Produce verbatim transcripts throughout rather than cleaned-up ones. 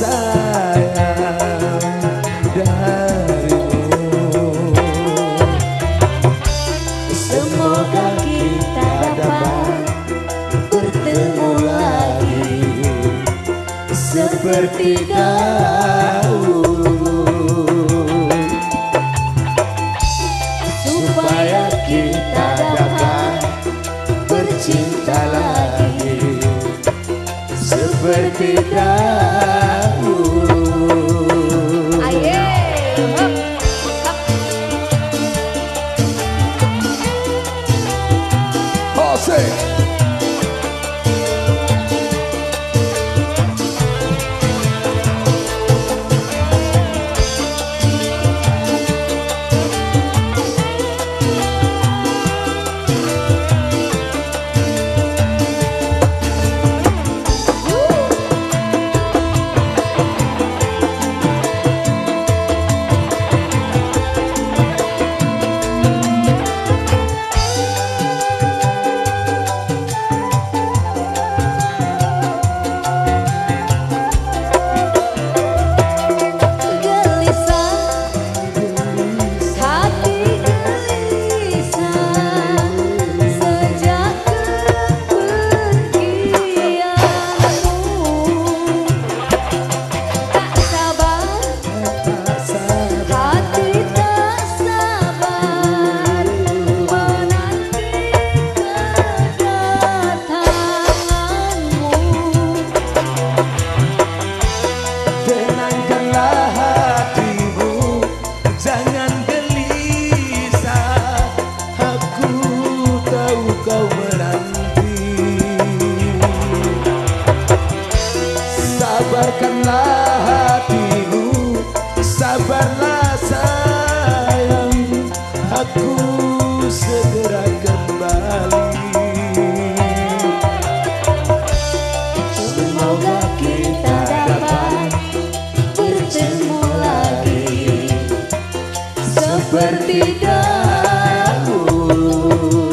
Semoga kita dapat bertemu lagi seperti dahulu, supaya kita dapat bercinta lagi seperti dahulu. Sabarkanlah hatimu, sabarlah sayang, aku segera kembali. Semoga kita dapat bertemu lagi seperti dahulu,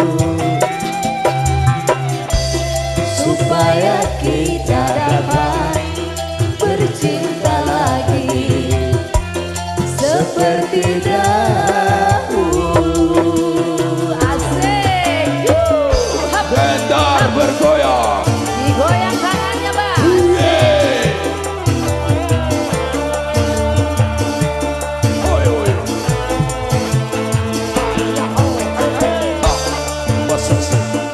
supaya kita dapat bercinta lagi seperti dahulu. Asik, Bentar bergoyang, digoyang tangannya bang. Oi, oi. Ah, what's up?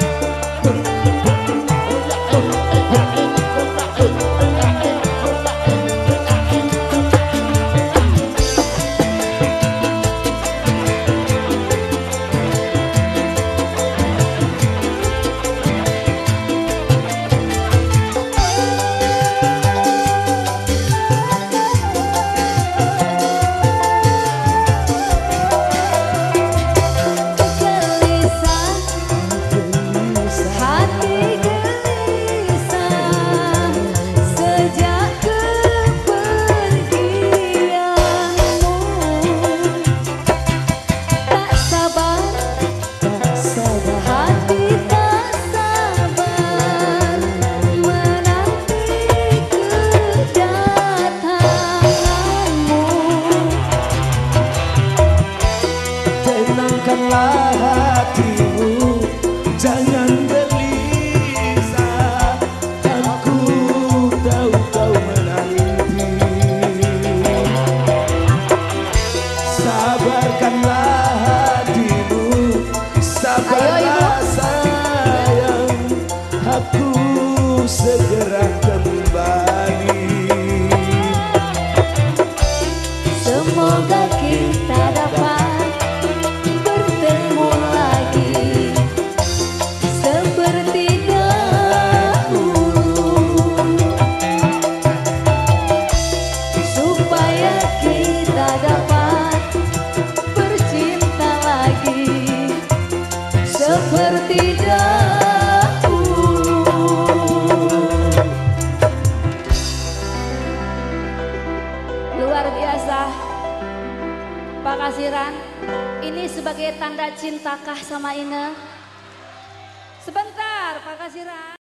Tenangkanlah hatimu, jangan gelisah, aku tahu kau menanti. Sabarkanlah hatimu, sabarlah sayang, aku segera kembali. Semoga kita dapat bertemu lagi seperti dahulu, supaya kita dapat bercinta lagi seperti dahulu. Luar biasa, Pak Kasiran. Ini sebagai tanda cintakah sama Ine? Sebentar Pak Kasiran.